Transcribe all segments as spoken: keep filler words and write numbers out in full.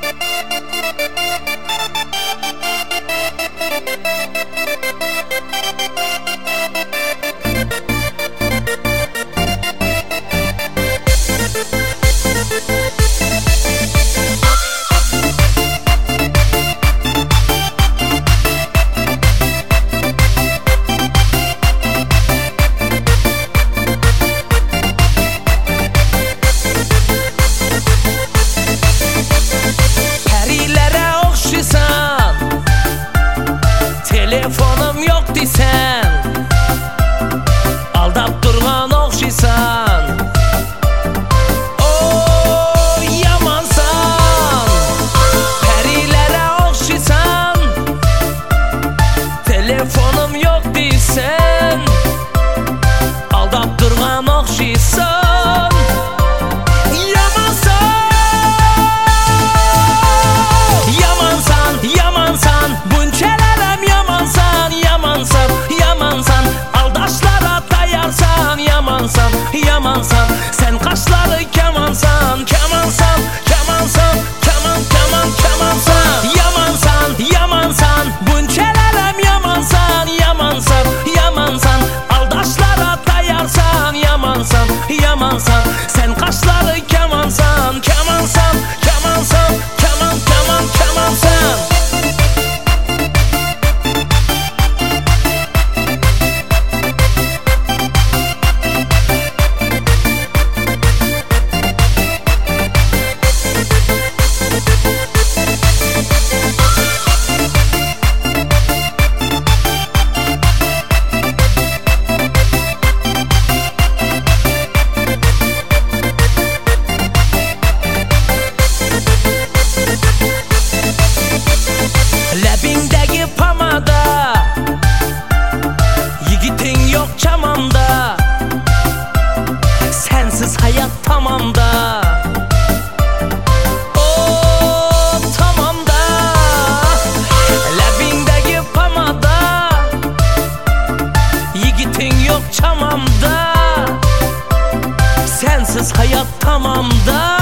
Telefonum yok desen, aldap durgan okşaysan. Oh yamansan, perilere okşaysan. Telefonum yok desen, aldap durgan okşaysan. Yamansan, yamansan, bunçelerem yamansan, yamansan, yamansan, aldaşlara dayarsan, yamansan, yamansan, sen kaşları kemansan, kemansan, kemansan, keman, keman, kemansan, yamansan, yamansan, bunçelerem yamansan, yamansan, yamansan, aldaşlara dayarsan, yamansan, yamansan, sen kaşları kemansan, kemansan, kemansan, keman, keman, kemansan. Lebindeki pamada, yigitin yok çamamda, sensiz hayat tamamda. Oh tamamda, lebindeki pamada, yigitin yok çamamda, sensiz hayat tamamda.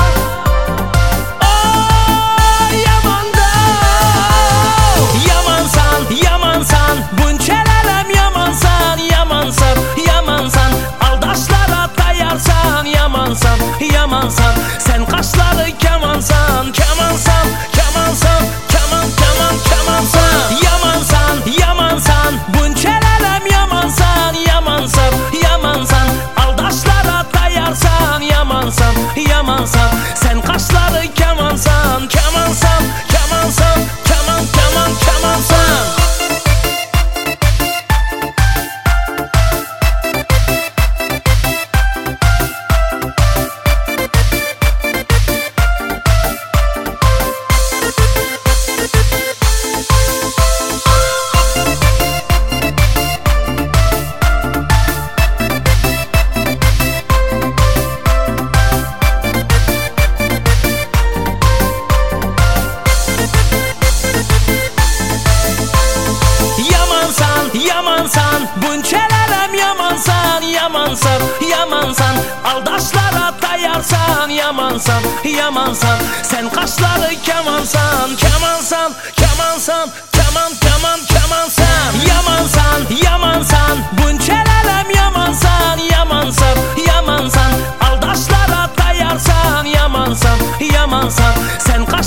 Yamansan, bunçelerem yamansan, yamansan, yamansan, aldaşlara dayarsan, yamansan, yamansan, sen kaşları kemansan, kemansan, kemansan, keman, keman, kemansan. Yamansan, yamansan, bunçelerem yamansan, yamansan, yamansan, aldaşlara dayarsan, yamansan, yamansan, sen kaşları kemansan, kemansan, kemansan, keman, keman, kemansan. Yamansan, bunçelerem yamansan, yamansan, yamansan, aldaşlara dayarsan, yamansan, yamansan, sen kaşları kemansan, kemansan, kemansan, keman, keman, kemansan. Yamansan, yamansan, bunçelerem yamansan, yamansan, yamansan, aldaşlara dayarsan, yamansan, yamansan, sen